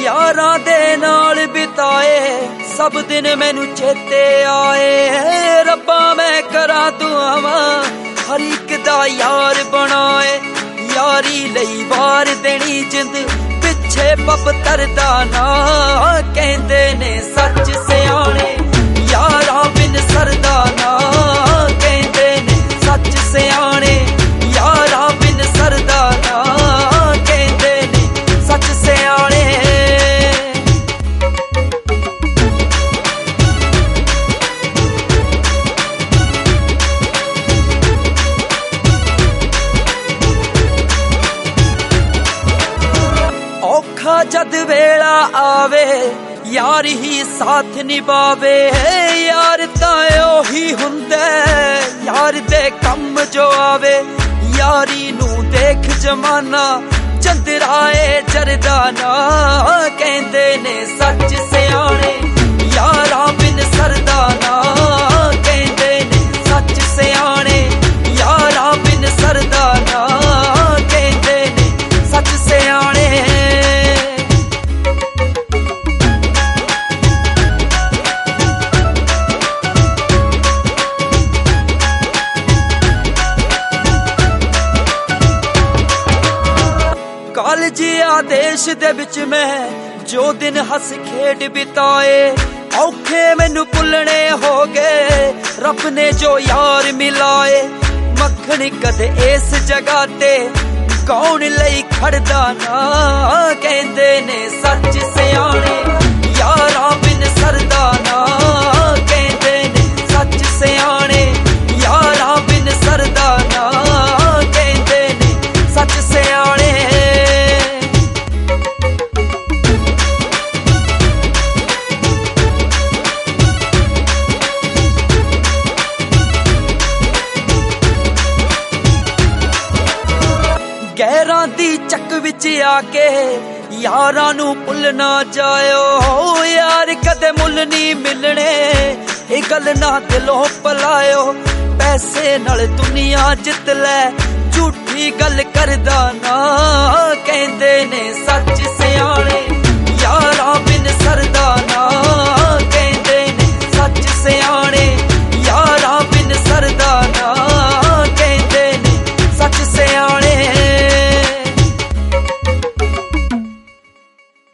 यारां दे नाल बिताए सब दिन मैनू चेते आए। रब्बा मैं करा दुआवां हर एक दा यार बनाए। यारी लई वार देनी जिंद पिछे पपतर दा ना कहंदे ने सच सियाणे। यारां बिन सरदा ना कहंदे ने सच सियाणे। यारां बिन सरदा ना कहंदे ने सच सियाणे। औखा जद वेला आवे यार ही साथ निभावे। यार तां ओही हुंदा यार दे कम जो आवे। यारी नू देख जमाना चंदराए जरदा ना कहंदे ने सच सियाणे। यारां बिन सरदा ना कहंदे ने सच सियाणे। यारां बिन सरदा ना कहंदे ने सच सियाणे। कालजी आदेश दे विच मैं जो दिन हस खेड बिताए। औखे मैनू भुलने हो गए रब ने जो यार मिलाए। मक्खन कदे इस जगह ते कौन लई खड़दा ना कहंदे ने सच सियाणे। यारां बिन सरदा ना कहंदे ने सच सियाणे। यारां बिन सरदा ना कहंदे ने सच सियाणे। गैरां दी चक विच आके यारां नू भुल ना जायो। यार कदे मुल नहीं मिलने ये गल ना दिलों पलायो। पैसे नाल दुनिया जित लै झूठी गल करदा ना कहंदे ने सच सियाणे।